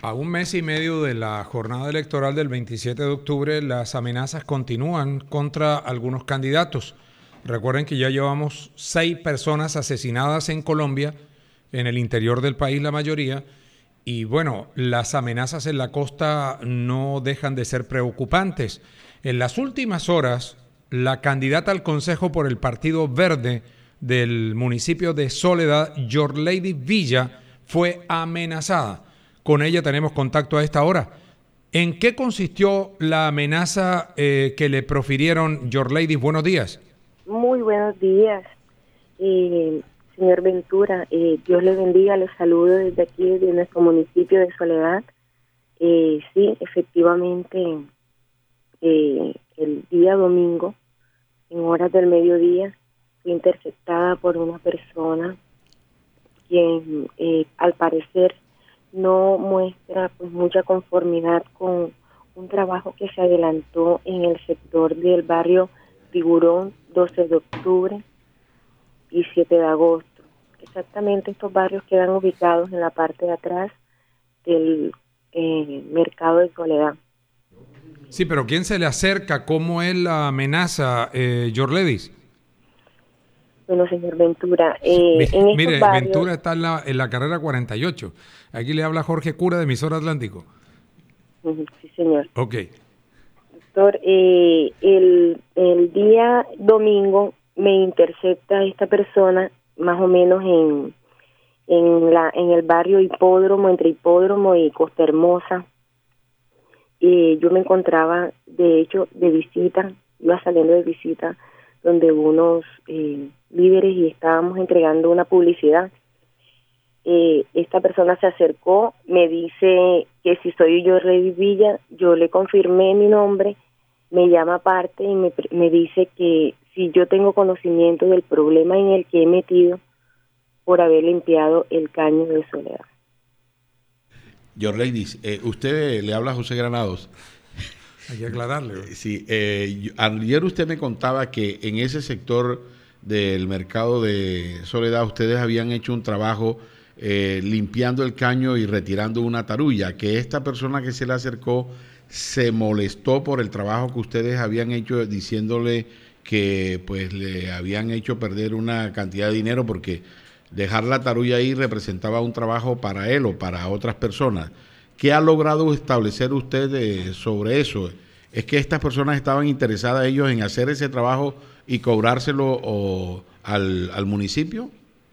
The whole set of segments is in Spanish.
A un mes y medio de la jornada electoral del 27 de octubre, las amenazas continúan contra algunos candidatos. Recuerden que ya llevamos 6 personas asesinadas en Colombia, en el interior del país la mayoría, y bueno, las amenazas en la costa no dejan de ser preocupantes. En las últimas horas, la candidata al Consejo por el Partido Verde del municipio de Soledad, Yorlady Villa, fue amenazada. Con ella tenemos contacto a esta hora. ¿En qué consistió la amenaza que le profirieron, Yorlady? Buenos días. Muy buenos días, señor Ventura. Dios le bendiga. Les saludo desde aquí, desde nuestro municipio de Soledad. Sí, efectivamente, el día domingo, en horas del mediodía, fui interceptada por una persona quien, al parecer, no muestra pues mucha conformidad con un trabajo que se adelantó en el sector del barrio Tiburón, 12 de octubre y 7 de agosto. Exactamente, estos barrios quedan ubicados en la parte de atrás del mercado de Soledad. Sí, pero ¿quién se le acerca? ¿Cómo es la amenaza, Yorledis? Bueno, señor Ventura, Mire, en estos mire, barrios... Ventura está en la carrera 48. Aquí le habla Jorge Cura de Emisora Atlántico. Sí, señor. Ok. Doctor, el día domingo me intercepta esta persona más o menos en el barrio Hipódromo, entre Hipódromo y Costa Hermosa. Yo me encontraba, de hecho, de visita, iba saliendo de visita, donde unos líderes y estábamos entregando una publicidad. Esta persona se acercó, me dice que si soy yo Rey Villa, yo le confirmé mi nombre, me llama aparte y me dice que si yo tengo conocimiento del problema en el que he metido por haber limpiado el caño de Soledad. Yorlady, usted le habla a José Granados. Hay que aclararle. Sí, ayer usted me contaba que en ese sector del mercado de Soledad ustedes habían hecho un trabajo limpiando el caño y retirando una tarulla, que esta persona que se le acercó se molestó por el trabajo que ustedes habían hecho, diciéndole que pues le habían hecho perder una cantidad de dinero porque dejar la tarulla ahí representaba un trabajo para él o para otras personas. ¿Qué ha logrado establecer usted sobre eso? ¿Es que estas personas estaban interesadas ellos en hacer ese trabajo y cobrárselo al municipio?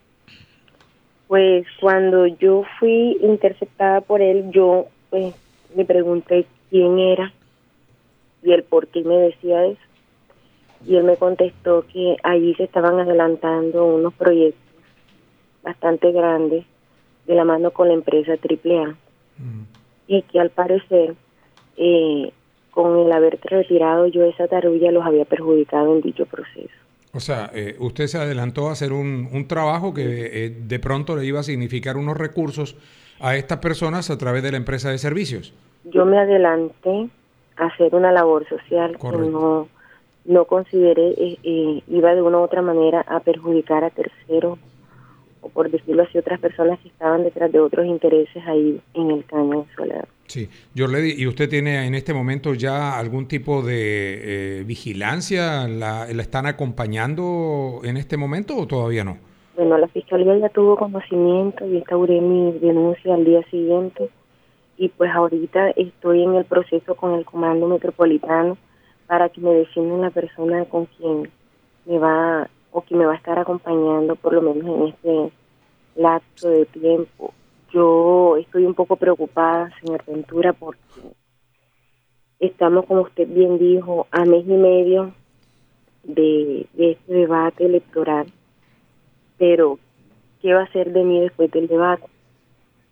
Pues cuando yo fui interceptada por él, yo pues le pregunté quién era y el por qué me decía eso. Y él me contestó que allí se estaban adelantando unos proyectos bastante grandes de la mano con la empresa AAA. Y que al parecer, con el haber retirado yo esa tarulla, los había perjudicado en dicho proceso. O sea, usted se adelantó a hacer un trabajo que de pronto le iba a significar unos recursos a estas personas a través de la empresa de servicios. Yo me adelanté a hacer una labor social. Correcto. Que no consideré iba de una u otra manera a perjudicar a terceros, o por decirlo así, otras personas que estaban detrás de otros intereses ahí en el caño de Soledad. Sí, Yorlady, ¿y usted tiene en este momento ya algún tipo de vigilancia? ¿La están acompañando en este momento o todavía no? Bueno, la fiscalía ya tuvo conocimiento y instauré mi denuncia al día siguiente y pues ahorita estoy en el proceso con el Comando Metropolitano para que me designen la persona con quien me va o que me va a estar acompañando por lo menos en este lapso de tiempo. Yo estoy un poco preocupada, señor Ventura, porque estamos, como usted bien dijo, a mes y medio de este debate electoral, pero ¿qué va a hacer de mí después del debate?